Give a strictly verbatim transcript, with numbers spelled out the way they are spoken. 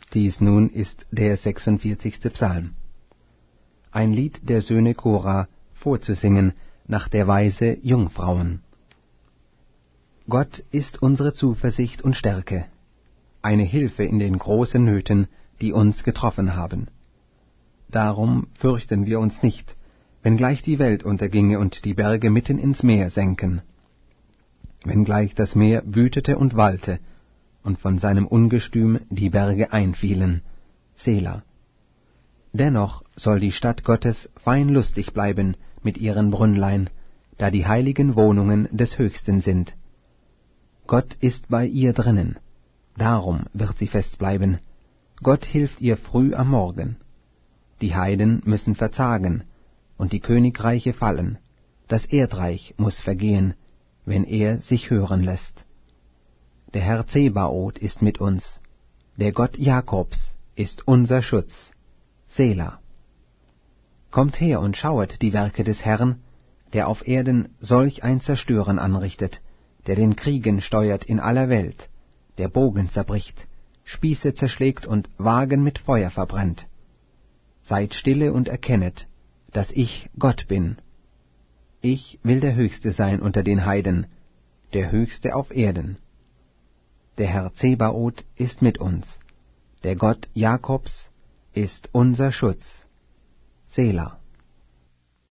Dies nun ist der sechsundvierzigste Psalm. Ein Lied der Söhne Kora, vorzusingen nach der Weise Jungfrauen. Gott ist unsere Zuversicht und Stärke, eine Hilfe in den großen Nöten, die uns getroffen haben. Darum fürchten wir uns nicht, wenngleich die Welt unterginge und die Berge mitten ins Meer senken. Wenngleich das Meer wütete und wallte, und von seinem Ungestüm die Berge einfielen. Sela. Dennoch soll die Stadt Gottes fein lustig bleiben mit ihren Brünnlein, da die heiligen Wohnungen des Höchsten sind. Gott ist bei ihr drinnen, darum wird sie fest bleiben. Gott hilft ihr früh am Morgen. Die Heiden müssen verzagen, und die Königreiche fallen. Das Erdreich muß vergehen, wenn er sich hören lässt. Der Herr Zebaoth ist mit uns, der Gott Jakobs ist unser Schutz. Sela. Kommt her und schauet die Werke des Herrn, der auf Erden solch ein Zerstören anrichtet, der den Kriegen steuert in aller Welt, der Bogen zerbricht, Spieße zerschlägt und Wagen mit Feuer verbrennt. Seid stille und erkennet, dass ich Gott bin. Ich will der Höchste sein unter den Heiden, der Höchste auf Erden. Der Herr Zebaoth ist mit uns, der Gott Jakobs ist unser Schutz. Sela.